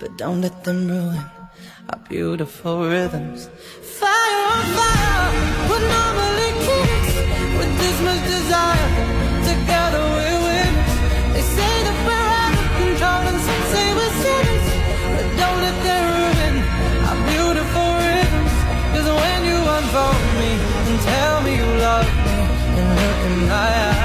but don't let them ruin our beautiful rhythms. Fire on fire, what normally kicks with this much desire. Together we're winners. They say that we're out of control and some say we're sinners, but don't let them ruin our beautiful rhythms. Cause when you unfold me and tell me you love me and look in my eyes,